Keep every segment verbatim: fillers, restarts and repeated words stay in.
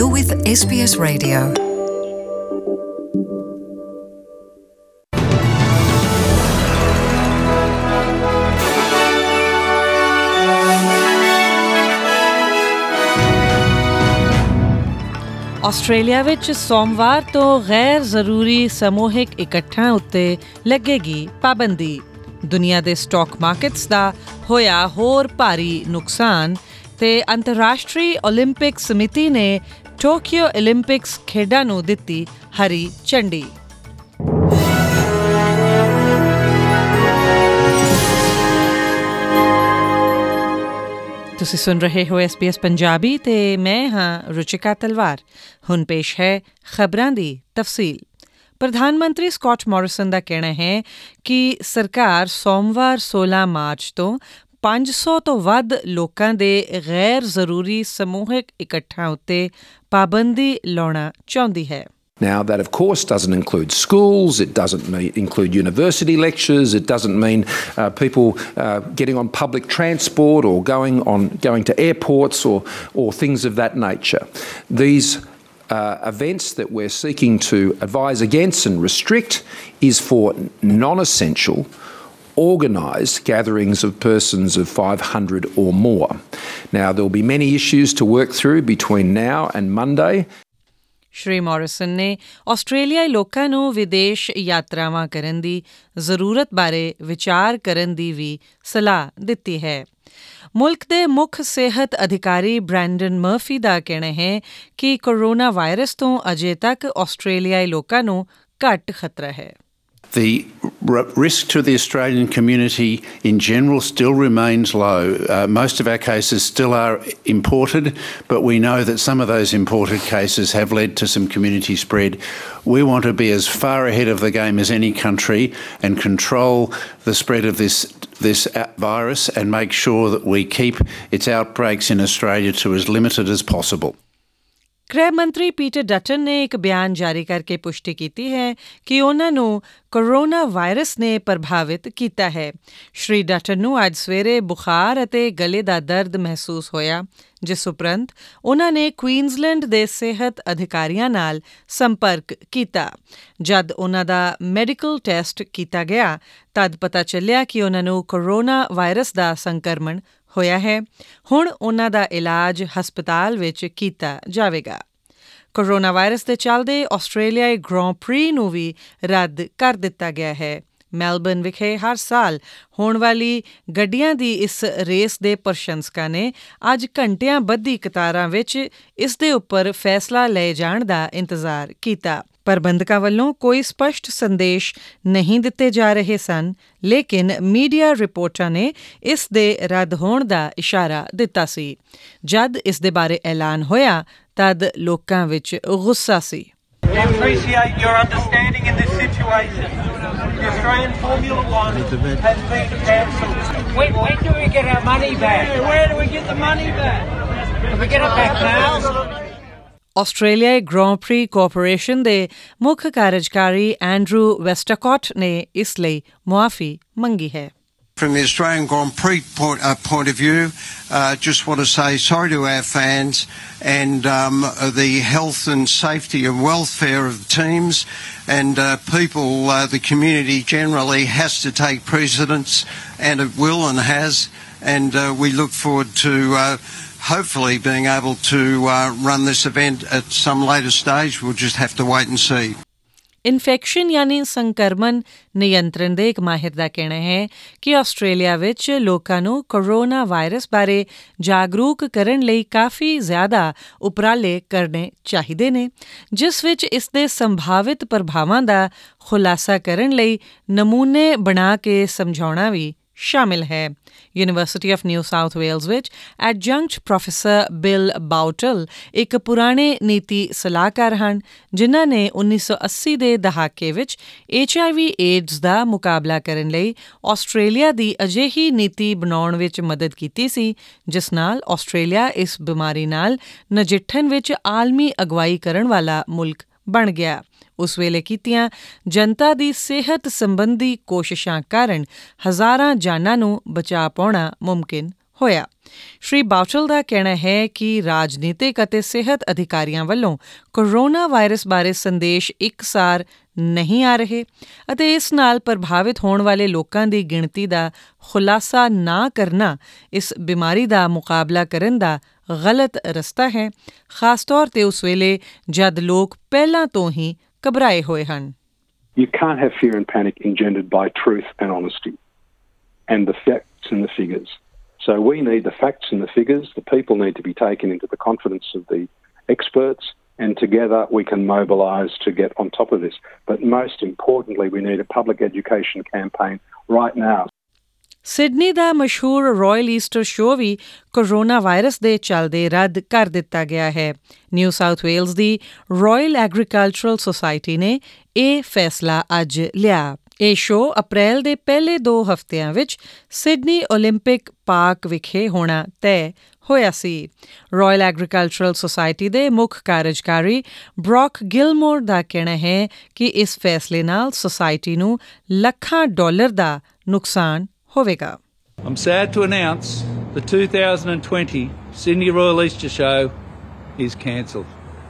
You're with S B S Radio. Australia ਵਿੱਚ ਸੋਮਵਾਰ ਤੋਂ ਗੈਰ ਜ਼ਰੂਰੀ ਸਮੂਹਿਕ ਇਕੱਠਾਂ ਉੱਤੇ ਲੱਗੇਗੀ ਪਾਬੰਦੀ। ਦੁਨੀਆ ਦੇ ਸਟਾਕ ਮਾਰਕੀਟਸ ਦਾ ਹੋਇਆ ਹੋਰ ਭਾਰੀ ਨੁਕਸਾਨ ਤੇ ਅੰਤਰਰਾਸ਼ਟਰੀ ਓਲੰਪਿਕ ਸਮਿਤੀ ਨੇ ਟੋਕੀਓ ਓਲੰਪਿਕਸ ਖੇਡਾਂ ਨੂੰ ਦਿੱਤੀ ਹਰੀ ਝੰਡੀ। ਤੁਸੀਂ ਸੁਣ ਰਹੇ ਹੋ ਐਸ ਬੀ ਐਸ ਪੰਜਾਬੀ ਤੇ ਮੈਂ ਹਾਂ ਰੁਚਿਕਾ ਤਲਵਾਰ। ਹੁਣ ਪੇਸ਼ ਹੈ ਖਬਰਾਂ ਦੀ ਤਫਸੀਲ। ਪ੍ਰਧਾਨ ਮੰਤਰੀ ਸਕਾਟ ਮੋਰਿਸਨ ਦਾ ਕਹਿਣਾ ਹੈ ਕਿ ਸਰਕਾਰ ਸੋਮਵਾਰ ਸੋਲਾਂ ਮਾਰਚ ਤੋਂ ਪੰਜ ਸੌ ਤੋਂ ਵੱਧ ਲੋਕਾਂ ਦੇ ਗੈਰ ਜ਼ਰੂਰੀ ਸਮੂਹਿਕ ਇਕੱਠਾਂ ਉੱਤੇ ਪਾਬੰਦੀ ਲਾਉਣਾ ਚਾਹੁੰਦੀ ਹੈ। Now, that of course doesn't include schools, it doesn't mean, include university lectures, it doesn't mean uh, people uh, getting on public transport or going on going to airports or, or things of that nature. These uh, events that we're seeking to advise against and restrict is for non-essential, organised gatherings of persons of five hundred or more. Now, there will be many issues to work through between now and Monday. Shri Morrison ਨੇ ਆਸਟ੍ਰੇਲੀਆਈ ਲੋਕਾਂ ਨੂੰ ਵਿਦੇਸ਼ ਯਾਤਰਾਵਾਂ ਕਰਨ ਦੀ ਜ਼ਰੂਰਤ ਬਾਰੇ ਵਿਚਾਰ ਕਰਨ ਦੀ ਵੀ ਸਲਾਹ ਦਿੱਤੀ ਹੈ। ਮੁਲਕ ਦੇ ਮੁੱਖ ਸਿਹਤ ਅਧਿਕਾਰੀ ਬ੍ਰੈਂਡਨ ਮਰਫੀ ਦਾ ਕਹਿਣਾ ਹੈ ਕਿ ਕੋਰੋਨਾ ਵਾਇਰਸ ਤੋਂ ਅਜੇ ਤੱਕ ਆਸਟ੍ਰੇਲੀਆਈ ਲੋਕਾਂ ਨੂੰ ਘੱਟ ਖਤਰਾ ਹੈ। The r- risk to the Australian community in general still remains low. Uh, most of our cases still are imported, but we know that some of those imported cases have led to some community spread. We want to be as far ahead of the game as any country and control the spread of this this virus and make sure that we keep its outbreaks in Australia to as limited as possible. ਗ੍ਰਹਿ ਮੰਤਰੀ Peter Dutton ਨੇ ਇੱਕ ਬਿਆਨ ਜਾਰੀ ਕਰਕੇ ਪੁਸ਼ਟੀ ਕੀਤੀ ਹੈ ਕਿ ਉਹਨਾਂ ਨੂੰ ਕੋਰੋਨਾ ਵਾਇਰਸ ਨੇ ਪ੍ਰਭਾਵਿਤ ਕੀਤਾ ਹੈ। ਸ਼੍ਰੀ ਡਟਨ ਨੂੰ ਅੱਜ ਸਵੇਰੇ ਬੁਖਾਰ ਅਤੇ ਗਲੇ ਦਾ ਦਰਦ ਮਹਿਸੂਸ ਹੋਇਆ, ਜਿਸ ਉਪਰੰਤ ਉਹਨਾਂ ਨੇ ਕੁਈਨਜ਼ਲੈਂਡ ਦੇ ਸਿਹਤ ਅਧਿਕਾਰੀਆਂ ਨਾਲ ਸੰਪਰਕ ਕੀਤਾ। ਜਦ ਉਹਨਾਂ ਦਾ ਮੈਡੀਕਲ ਟੈਸਟ ਕੀਤਾ ਗਿਆ ਤਦ ਪਤਾ ਚੱਲਿਆ ਕਿ ਉਹਨਾਂ ਨੂੰ ਕੋਰੋਨਾ ਵਾਇਰਸ ਦਾ ਸੰਕਰਮਣ ਹੋਇਆ ਹੈ। ਹੁਣ ਉਹਨਾਂ ਦਾ ਇਲਾਜ ਹਸਪਤਾਲ ਵਿੱਚ ਕੀਤਾ ਜਾਵੇਗਾ। ਕੋਰੋਨਾ ਵਾਇਰਸ ਦੇ ਚੱਲਦੇ ਆਸਟ੍ਰੇਲੀਆਈ ਗ੍ਰਾਂ ਪ੍ਰੀ ਨੂੰ ਵੀ ਰੱਦ ਕਰ ਦਿੱਤਾ ਗਿਆ ਹੈ। ਮੈਲਬਰਨ ਵਿਖੇ ਹਰ ਸਾਲ ਹੋਣ ਵਾਲੀ ਗੱਡੀਆਂ ਦੀ ਇਸ ਰੇਸ ਦੇ ਪ੍ਰਸ਼ੰਸਕਾਂ ਨੇ ਅੱਜ ਘੰਟਿਆਂ ਬੱਧੀ ਕਤਾਰਾਂ ਵਿੱਚ ਇਸ ਦੇ ਉੱਪਰ ਫੈਸਲਾ ਲਏ ਜਾਣ ਦਾ ਇੰਤਜ਼ਾਰ ਕੀਤਾ। ਪ੍ਰਬੰਧਕਾਂ ਵੱਲੋਂ ਕੋਈ ਸਪਸ਼ਟ ਸੰਦੇਸ਼ ਨਹੀਂ ਦਿੱਤੇ ਜਾ ਰਹੇ ਸਨ, ਲੇਕਿਨ ਮੀਡੀਆ ਰਿਪੋਰਟਾਂ ਨੇ ਇਸ ਦੇ ਰੱਦ ਹੋਣ ਦਾ ਇਸ਼ਾਰਾ ਦਿੱਤਾ ਸੀ। ਜਦ ਇਸ ਦੇ ਬਾਰੇ ਐਲਾਨ ਹੋਇਆ ਤਦ ਲੋਕਾਂ ਵਿੱਚ ਗੁੱਸਾ ਸੀ। We appreciate your understanding in this situation. The Australian Formula One has been cancelled. When, when do we get our money back? Where do we get the money back? Can we get it back now? ਆਸਟ੍ਰੇਲੀਆਈ grand prix corporation ਦੇ ਮੁੱਖ ਕਾਰਜਕਾਰੀ Andrew ਵੈਸਟਾਕੋਟ ਨੇ ਇਸ ਲਈ ਮੁਆਫ਼ੀ ਮੰਗੀ ਹੈ। From the Australian Grand Prix point, uh, point of view, uh, just want to say sorry to our fans and um, the health and safety and welfare of the teams and uh, people, uh, the community generally has to take precedence, and it will and has, and uh, we look forward to uh, hopefully being able to uh, run this event at some later stage. We'll just have to wait and see. Infection ਯਾਨੀ ਸੰਕਰਮਣ ਨਿਯੰਤਰਣ ਦੇ ਇੱਕ ਮਾਹਿਰ ਦਾ ਕਹਿਣਾ ਹੈ ਕਿ Australia ਵਿੱਚ ਲੋਕਾਂ ਨੂੰ ਕੋਰੋਨਾ ਵਾਇਰਸ ਬਾਰੇ ਜਾਗਰੂਕ ਕਰਨ ਲਈ ਕਾਫੀ ਜ਼ਿਆਦਾ ਉਪਰਾਲੇ ਕਰਨੇ ਚਾਹੀਦੇ ਨੇ, ਜਿਸ ਵਿੱਚ ਇਸ ਦੇ ਸੰਭਾਵਿਤ ਪ੍ਰਭਾਵਾਂ ਦਾ ਖੁਲਾਸਾ ਕਰਨ ਲਈ ਨਮੂਨੇ ਬਣਾ ਕੇ ਸਮਝਾਉਣਾ ਵੀ ਸ਼ਾਮਿਲ ਹੈ। University of New South Wales ਵਿੱਚ ਐਡਜੰਕਟ ਪ੍ਰੋਫੈਸਰ ਬਿਲ ਬਾਊਟਲ ਇੱਕ ਪੁਰਾਣੇ ਨੀਤੀ ਸਲਾਹਕਾਰ ਹਨ, ਜਿਨ੍ਹਾਂ ਨੇ ਉੱਨੀ ਸੌ ਅੱਸੀ ਦੇ ਦਹਾਕੇ ਵਿੱਚ ਐਚ ਆਈ ਵੀ ਏਡਜ਼ ਦਾ ਮੁਕਾਬਲਾ ਕਰਨ ਲਈ ਆਸਟ੍ਰੇਲੀਆ ਦੀ ਅਜਿਹੀ ਨੀਤੀ ਬਣਾਉਣ ਵਿੱਚ ਮਦਦ ਕੀਤੀ ਸੀ, ਜਿਸ ਨਾਲ ਆਸਟ੍ਰੇਲੀਆ ਇਸ ਬਿਮਾਰੀ ਨਾਲ ਨਜਿੱਠਣ ਵਿੱਚ ਆਲਮੀ ਅਗਵਾਈ ਕਰਨ ਵਾਲਾ ਮੁਲਕ ਬਣ ਗਿਆ। ਉਸ ਵੇਲੇ ਕੀਤੀਆਂ ਜਨਤਾ ਦੀ ਸਿਹਤ ਸੰਬੰਧੀ ਕੋਸ਼ਿਸ਼ਾਂ ਕਾਰਨ ਹਜ਼ਾਰਾਂ ਜਾਨਾਂ ਨੂੰ ਬਚਾ ਪਾਉਣਾ ਮੁਮਕਿਨ ਹੋਇਆ। ਸ਼੍ਰੀ ਬਾਉਟਲ ਦਾ ਕਹਿਣਾ ਹੈ ਕਿ ਰਾਜਨੀਤਿਕ ਅਤੇ ਸਿਹਤ ਅਧਿਕਾਰੀਆਂ ਵੱਲੋਂ ਕੋਰੋਨਾ ਵਾਇਰਸ ਬਾਰੇ ਸੰਦੇਸ਼ ਇੱਕਸਾਰ ਨਹੀਂ ਆ ਰਹੇ ਅਤੇ ਇਸ ਨਾਲ ਪ੍ਰਭਾਵਿਤ ਹੋਣ ਵਾਲੇ ਲੋਕਾਂ ਦੀ ਗਿਣਤੀ ਦਾ ਖੁਲਾਸਾ ਨਾ ਕਰਨਾ ਇਸ ਬਿਮਾਰੀ ਦਾ ਮੁਕਾਬਲਾ ਕਰਨ ਦਾ ਗਲਤ ਰਸਤਾ ਹੈ, ਖਾਸ ਤੌਰ 'ਤੇ ਉਸ ਵੇਲੇ ਜਦ ਲੋਕ ਪਹਿਲਾਂ ਤੋਂ ਹੀ ਘਬਰਾਏ ਹੋਏ ਹਨ। You can't have fear and panic engendered by truth and honesty and the facts and the figures. So we need the facts and the figures. The people need to be taken into the confidence of the experts, and together we can mobilise to get on top of this. But most importantly, we need a public education campaign right now. Sydney ਦਾ ਮਸ਼ਹੂਰ royal Easter show ਵੀ corona virus ਦੇ ਚੱਲਦੇ ਰੱਦ ਕਰ ਦਿੱਤਾ ਗਿਆ ਹੈ। ਨਿਊ ਸਾਊਥ ਵੇਲਜ਼ ਦੀ ਰਾਇਲ ਐਗਰੀਕਲਚਰਲ ਸੁਸਾਇਟੀ ਨੇ ਇਹ ਫੈਸਲਾ ਅੱਜ ਲਿਆ। ਇਹ ਸ਼ੋਅ ਅਪ੍ਰੈਲ ਦੇ ਪਹਿਲੇ ਦੋ ਹਫ਼ਤਿਆਂ ਵਿੱਚ ਸਿਡਨੀ ਓਲੰਪਿਕ ਪਾਰਕ ਵਿਖੇ ਹੋਣਾ ਤੈਅ ਹੋਇਆ ਸੀ। ਰਾਇਲ ਐਗਰੀਕਲਚਰਲ ਸੁਸਾਇਟੀ ਦੇ ਮੁੱਖ ਕਾਰਜਕਾਰੀ ਬਰੌਕ ਗਿਲਮੋਰ ਦਾ ਕਹਿਣਾ ਹੈ ਕਿ ਇਸ ਫੈਸਲੇ ਨਾਲ ਸੁਸਾਇਟੀ ਨੂੰ ਲੱਖਾਂ ਡਾਲਰ ਦਾ ਨੁਕਸਾਨ ਹੋਵੇਗਾ। I'm sad to announce the two thousand twenty Sydney Royal Easter Show is cancelled.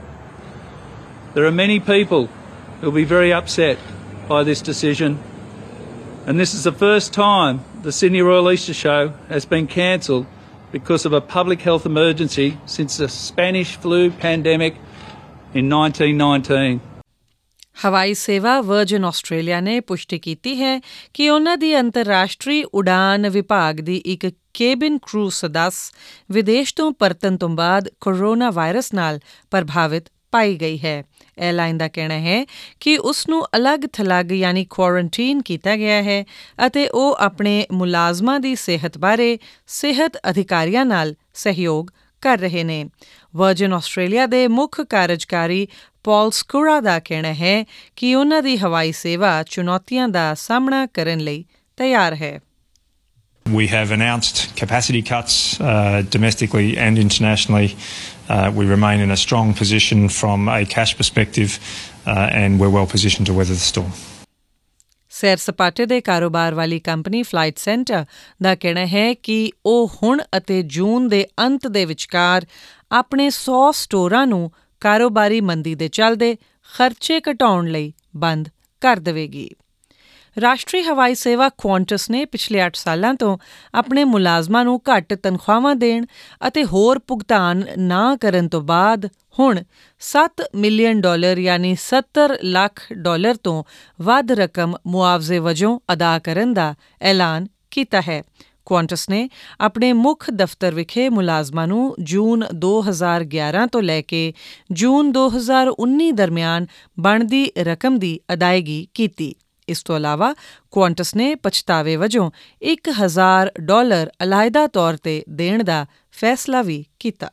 There are many people who will be very upset by this decision, and this is the first time the Sydney Royal Easter Show has been cancelled because of a public health emergency since the Spanish flu pandemic in nineteen nineteen. ਹਵਾਈ ਸੇਵਾ version Australia ਨੇ ਪੁਸ਼ਟੀ ਕੀਤੀ ਹੈ ਕਿ ਉਨ੍ਹਾਂ ਦੀ ਅੰਤਰਰਾਸ਼ਟਰੀ ਉਡਾਨ ਵਿਭਾਗ ਦੀ ਇੱਕ ਕੇਬਿਨ ਕਰੂ ਸਦੱਸ ਵਿਦੇਸ਼ ਤੋਂ ਪਰਤਣ ਤੋਂ ਬਾਅਦ ਕੋਰੋਨਾ ਵਾਇਰਸ ਨਾਲ ਪ੍ਰਭਾਵਿਤ ਪਾਈ ਗਈ ਹੈ। ਏਅਰਲਾਈਨ ਦਾ ਕਹਿਣਾ ਹੈ ਕਿ ਉਸ ਨੂੰ ਅਲੱਗ-ਥਲੱਗ ਯਾਨੀ ਕੁਆਰੰਟੀਨ ਕੀਤਾ ਗਿਆ ਹੈ ਅਤੇ ਉਹ ਆਪਣੇ ਮੁਲਾਜ਼ਮਾਂ ਦੀ ਸਿਹਤ ਬਾਰੇ ਸਿਹਤ ਅਧਿਕਾਰੀਆਂ ਨਾਲ ਸਹਿਯੋਗ ਕਰ ਰਹੇ ਨੇ। ਵਰਜਨ ਆਸਟ੍ਰੇਲੀਆ ਦੇ ਮੁੱਖ ਕਾਰਜਕਾਰੀ ਪੌਲ ਸਕੂਰਾ ਦਾ ਕਹਿਣਾ ਹੈ ਕਿ ਉਨ੍ਹਾਂ ਦੀ ਹਵਾਈ ਸੇਵਾ ਚੁਣੌਤੀਆਂ ਦਾ ਸਾਹਮਣਾ ਕਰਨ ਲਈ ਤਿਆਰ ਹੈ। We have announced capacity cuts uh, domestically and internationally. Uh, we remain in a strong position from a cash perspective uh, and we're well positioned to weather the storm. ਸੈਰ ਸਪਾਟੇ ਦੇ ਕਾਰੋਬਾਰ ਵਾਲੀ ਕੰਪਨੀ ਫਲਾਈਟ ਸੈਂਟਰ ਦਾ ਕਹਿਣਾ ਹੈ ਕਿ ਉਹ ਹੁਣ ਅਤੇ ਜੂਨ ਦੇ ਅੰਤ ਦੇ ਵਿਚਕਾਰ ਆਪਣੇ ਸੌ ਸਟੋਰਾਂ ਨੂੰ ਕਾਰੋਬਾਰੀ ਮੰਦੀ ਦੇ ਚੱਲਦੇ ਖਰਚੇ ਘਟਾਉਣ ਲਈ ਬੰਦ ਕਰ ਦੇਵੇਗੀ। ਰਾਸ਼ਟਰੀ ਹਵਾਈ ਸੇਵਾ ਕੁਆਂਟਸ ਨੇ ਪਿਛਲੇ ਅੱਠ ਸਾਲਾਂ ਤੋਂ ਆਪਣੇ ਮੁਲਾਜ਼ਮਾਂ ਨੂੰ ਘੱਟ ਤਨਖਾਹਾਂ ਦੇਣ ਅਤੇ ਹੋਰ ਭੁਗਤਾਨ ਨਾ ਕਰਨ ਤੋਂ ਬਾਅਦ ਹੁਣ ਸੱਤ ਮਿਲੀਅਨ ਡਾਲਰ ਯਾਨੀ ਸੱਤਰ ਲੱਖ ਡਾਲਰ ਤੋਂ ਵੱਧ ਰਕਮ ਮੁਆਵਜ਼ੇ ਵਜੋਂ ਅਦਾ ਕਰਨ ਦਾ ਐਲਾਨ ਕੀਤਾ ਹੈ। ਕੁਆਂਟਸ ਨੇ ਆਪਣੇ ਮੁੱਖ ਦਫ਼ਤਰ ਵਿਖੇ ਮੁਲਾਜ਼ਮਾਂ ਨੂੰ ਜੂਨ ਦੋ ਹਜ਼ਾਰ ਗਿਆਰਾਂ ਤੋਂ ਲੈ ਕੇ ਜੂਨ ਦੋ ਹਜ਼ਾਰ ਉੱਨੀ ਦਰਮਿਆਨ ਬਣਦੀ ਰਕਮ ਦੀ ਅਦਾਇਗੀ ਕੀਤੀ। ਇਸ ਤੋਂ ਇਲਾਵਾ ਕੁਆਂਟਸ ਨੇ ਪਛਤਾਵੇ ਵਜੋਂ ਇੱਕ ਹਜ਼ਾਰ ਡਾਲਰ ਅਲਾਇਦਾ ਤੌਰ 'ਤੇ ਦੇਣ ਦਾ ਫੈਸਲਾ ਵੀ ਕੀਤਾ।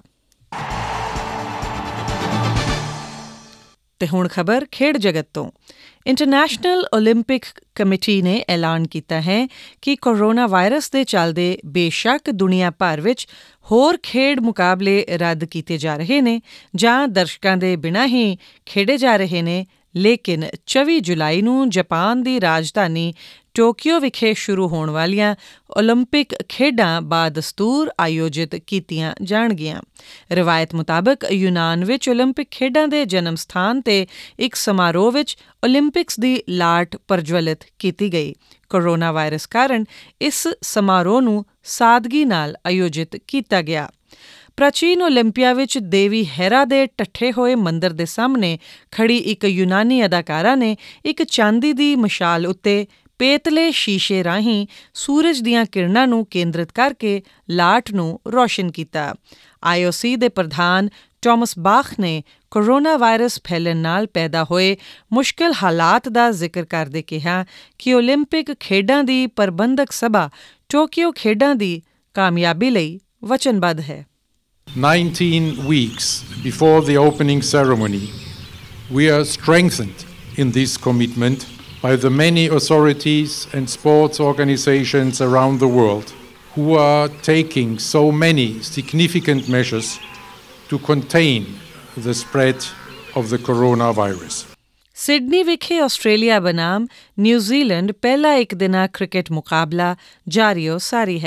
ਤੇ ਹੁਣ ਖਬਰ ਖੇਡ ਜਗਤ ਤੋਂ। ਇੰਟਰਨੈਸ਼ਨਲ ਓਲੰਪਿਕ ਕਮੇਟੀ ਨੇ ਐਲਾਨ ਕੀਤਾ ਹੈ ਕਿ ਕੋਰੋਨਾ ਵਾਇਰਸ ਦੇ ਚੱਲਦੇ ਬੇਸ਼ੱਕ ਦੁਨੀਆ ਭਰ ਵਿੱਚ ਹੋਰ ਖੇਡ ਮੁਕਾਬਲੇ ਰੱਦ ਕੀਤੇ ਜਾ ਰਹੇ ਨੇ ਜਾਂ ਦਰਸ਼ਕਾਂ ਦੇ ਬਿਨਾਂ ਹੀ ਖੇਡੇ ਜਾ ਰਹੇ ਨੇ, ਲੇਕਿਨ ਚੌਵੀ ਜੁਲਾਈ ਨੂੰ ਜਾਪਾਨ ਦੀ ਰਾਜਧਾਨੀ ਟੋਕੀਓ ਵਿਖੇ ਸ਼ੁਰੂ ਹੋਣ ਵਾਲੀਆਂ ਓਲੰਪਿਕ ਖੇਡਾਂ ਬਾਦਸਤੂਰ ਆਯੋਜਿਤ ਕੀਤੀਆਂ ਜਾਣਗੀਆਂ। ਰਵਾਇਤ ਮੁਤਾਬਕ ਯੂਨਾਨ ਵਿੱਚ ਓਲੰਪਿਕ ਖੇਡਾਂ ਦੇ ਜਨਮ ਸਥਾਨ 'ਤੇ ਇੱਕ ਸਮਾਰੋਹ ਵਿੱਚ ਓਲੰਪਿਕਸ ਦੀ ਲਾਟ ਪ੍ਰਜਵਲਿਤ ਕੀਤੀ ਗਈ। ਕੋਰੋਨਾ ਵਾਇਰਸ ਕਾਰਨ ਇਸ ਸਮਾਰੋਹ ਨੂੰ ਸਾਦਗੀ ਨਾਲ ਆਯੋਜਿਤ ਕੀਤਾ ਗਿਆ। ਪ੍ਰਾਚੀਨ ਓਲੰਪੀਆ ਵਿੱਚ ਦੇਵੀ ਹੈਰਾ ਦੇ ਟੱਠੇ ਹੋਏ ਮੰਦਰ ਦੇ ਸਾਹਮਣੇ ਖੜੀ ਇੱਕ ਯੂਨਾਨੀ ਅਦਾਕਾਰਾ ਨੇ ਇੱਕ ਚਾਂਦੀ ਦੀ ਮਸ਼ਾਲ ਉੱਤੇ ਪੇਤਲੇ ਸ਼ੀਸ਼ੇ ਰਾਹੀਂ ਸੂਰਜ ਦੀਆਂ ਕਿਰਨਾਂ ਨੂੰ ਕੇਂਦਰਿਤ ਕਰਕੇ ਲਾਟ ਨੂੰ ਰੌਸ਼ਨ ਕੀਤਾ। ਆਈ ਓ ਸੀ ਦੇ ਪ੍ਰਧਾਨ ਟਾਮਸ ਬਾਖ ਨੇ ਕੋਰੋਨਾ ਵਾਇਰਸ ਫੈਲਣ ਨਾਲ ਪੈਦਾ ਹੋਏ ਮੁਸ਼ਕਿਲ ਹਾਲਾਤ ਦਾ ਜ਼ਿਕਰ ਕਰਦੇ ਕਿਹਾ ਕਿ ਓਲੰਪਿਕ ਖੇਡਾਂ ਦੀ ਪ੍ਰਬੰਧਕ ਸਭਾ ਟੋਕੀਓ ਖੇਡਾਂ ਦੀ ਕਾਮਯਾਬੀ ਲਈ ਵਚਨਬੱਧ ਹੈ। nineteen weeks before the opening ceremony, we are strengthened in this commitment by the many authorities and sports organizations around the world who are taking so many significant measures to contain the spread of the coronavirus. Sydney ਵਿਖੇ Australia ਬਨਾਮ New Zealand ਪਹਿਲਾ ਇੱਕ ਦਿਨਾ cricket ਮੁਕਾਬਲਾ ਜਾਰੀਓ ਸਾਰੀ ਹੈ।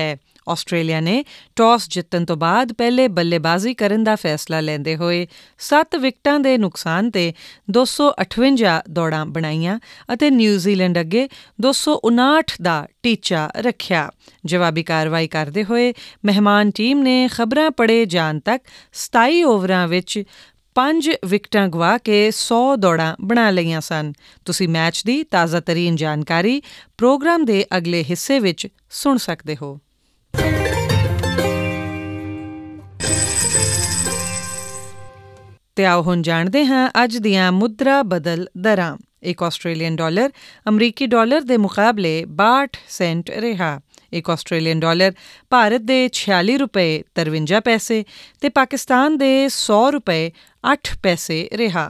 Australia ਨੇ toss ਜਿੱਤਣ ਤੋਂ ਬਾਅਦ ਪਹਿਲੇ ਬੱਲੇਬਾਜ਼ੀ ਕਰਨ ਦਾ ਫੈਸਲਾ ਲੈਂਦੇ ਹੋਏ ਸੱਤ ਵਿਕਟਾਂ ਦੇ ਨੁਕਸਾਨ ਤੇ ਦੋ ਸੌ ਅਠਵੰਜਾ ਦੌੜਾਂ ਬਣਾਈਆਂ ਅਤੇ ਨਿਊਜ਼ੀਲੈਂਡ ਅੱਗੇ ਦੋ ਸੌ ਉਨਾਹਠ ਦਾ ਟੀਚਾ ਰੱਖਿਆ। ਜਵਾਬੀ ਕਾਰਵਾਈ ਕਰਦੇ ਹੋਏ ਮਹਿਮਾਨ ਟੀਮ ਨੇ ਖ਼ਬਰਾਂ ਪੜ੍ਹੇ ਜਾਣ ਤੱਕ ਸਤਾਈ ਓਵਰਾਂ ਵਿੱਚ ਪੰਜ ਵਿਕਟਾਂ ਗਵਾ ਕੇ ਸੌ ਦੌੜਾਂ ਬਣਾ ਲਈਆਂ ਸਨ। ਤੁਸੀਂ ਮੈਚ ਦੀ ਤਾਜ਼ਾ ਤਰੀਨ ਜਾਣਕਾਰੀ ਪ੍ਰੋਗਰਾਮ ਦੇ ਅਗਲੇ ਹਿੱਸੇ ਵਿੱਚ ਸੁਣ ਸਕਦੇ ਹੋ। ਤੇ ਆਓ ਹੁਣ ਜਾਣਦੇ ਹਾਂ ਅੱਜ ਦੀਆਂ ਮੁਦਰਾ ਬਦਲ ਦਰਾਂ। ਇੱਕ ਆਸਟ੍ਰੇਲੀਅਨ ਡਾਲਰ ਅਮਰੀਕੀ ਡਾਲਰ ਦੇ ਮੁਕਾਬਲੇ ਬਾਹਠ ਸੈਂਟ ਰਿਹਾ। ਇੱਕ ਆਸਟ੍ਰੇਲੀਅਨ ਡਾਲਰ ਭਾਰਤ ਦੇ ਛਿਆਲੀ ਰੁਪਏ ਤਰਵੰਜਾ ਪੈਸੇ ਤੇ ਪਾਕਿਸਤਾਨ ਦੇ ਸੌ ਰੁਪਏ ਅੱਠ ਪੈਸੇ ਰਿਹਾ।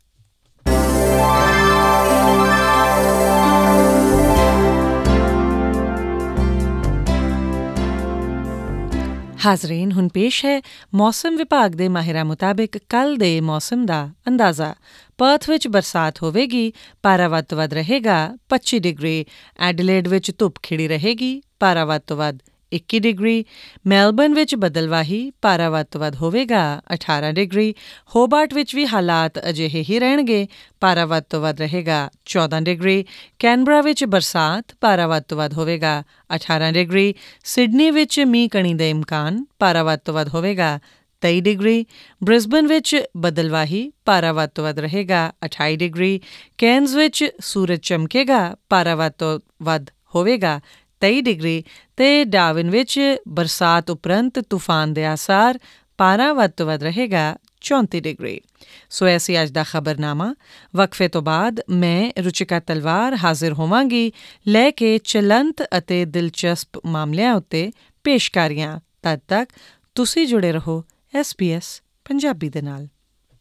ਹਾਜ਼ਰੀਨ, ਹੁਣ ਪੇਸ਼ ਹੈ ਮੌਸਮ ਵਿਭਾਗ ਦੇ ਮਾਹਿਰਾਂ ਮੁਤਾਬਿਕ ਕੱਲ੍ਹ ਦੇ ਮੌਸਮ ਦਾ ਅੰਦਾਜ਼ਾ। ਪਰਥ ਵਿੱਚ ਬਰਸਾਤ ਹੋਵੇਗੀ, ਪਾਰਾ ਵੱਧ ਤੋਂ ਵੱਧ ਰਹੇਗਾ ਪੱਚੀ ਡਿਗਰੀ। ਐਡੀਲੇਡ ਵਿੱਚ ਧੁੱਪ ਖਿੜੀ ਰਹੇਗੀ, ਪਾਰਾ ਵੱਧ ਤੋਂ ਵੱਧ ਇੱਕੀ ਡਿਗਰੀ। ਮੈਲਬਰਨ ਵਿੱਚ ਬਦਲਵਾਹੀ, ਪਾਰਾ ਵੱਧ ਤੋਂ ਵੱਧ ਹੋਵੇਗਾ ਅਠਾਰਾਂ ਡਿਗਰੀ। ਹੋਬਾਰਟ ਵਿੱਚ ਵੀ ਹਾਲਾਤ ਅਜਿਹੇ ਹੀ ਰਹਿਣਗੇ, ਪਾਰਾ ਵੱਧ ਤੋਂ ਵੱਧ ਰਹੇਗਾ ਚੌਦਾਂ ਡਿਗਰੀ। ਕੈਨਬਰਾ ਵਿੱਚ ਬਰਸਾਤ, ਪਾਰਾ ਵੱਧ ਤੋਂ ਵੱਧ ਹੋਵੇਗਾ ਅਠਾਰਾਂ ਡਿਗਰੀ। ਸਿਡਨੀ ਵਿੱਚ ਮੀਂਹ ਕਣੀ ਦਾ ਇਮਕਾਨ, ਪਾਰਾ ਵੱਧ ਤੋਂ ਵੱਧ ਹੋਵੇਗਾ ਤੇਈ ਡਿਗਰੀ। ਬ੍ਰਿਸਬਨ ਵਿੱਚ ਬਦਲਵਾਹੀ, ਪਾਰਾ ਵੱਧ ਤੋਂ ਵੱਧ ਰਹੇਗਾ ਅਠਾਈ ਡਿਗਰੀ। ਕੈਨਜ਼ ਵਿੱਚ ਸੂਰਜ ਚਮਕੇਗਾ, ਪਾਰਾ ਵੱਧ ਤੋਂ ਵੱਧ ਹੋਵੇਗਾ ਤੇਈ ਡਿਗਰੀ। ਤੇ ਡਾਰਵਿਨ ਵਿੱਚ ਬਰਸਾਤ ਉਪਰੰਤ ਤੂਫਾਨ ਦੇ ਆਸਾਰ, ਪਾਰਾ ਵੱਧ ਤੋਂ ਵੱਧ ਰਹੇਗਾ ਚੌਂਤੀ ਡਿਗਰੀ। ਸੋ ਐਸੀ ਅੱਜ ਦਾ ਖਬਰਨਾਮਾ। ਵਕਫੇ ਤੋਂ ਬਾਅਦ ਮੈਂ ਰੁਚਿਕਾ ਤਲਵਾਰ ਹਾਜ਼ਰ ਹੋਵਾਂਗੀ ਲੈ ਕੇ ਚਲੰਤ ਅਤੇ ਦਿਲਚਸਪ ਮਾਮਲਿਆਂ ਉੱਤੇ ਪੇਸ਼ਕਾਰੀਆਂ। ਤਦ ਤੱਕ ਤੁਸੀਂ ਜੁੜੇ ਰਹੋ ਐਸ ਬੀ ਐਸ ਪੰਜਾਬੀ ਦੇ ਨਾਲ।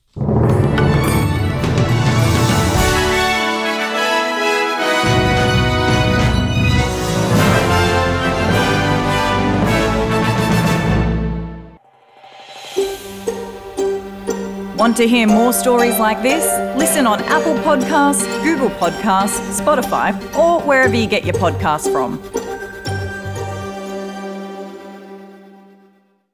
Want to hear more stories like this? Listen on Apple Podcasts, Google Podcasts, Spotify, or wherever you get your podcasts from.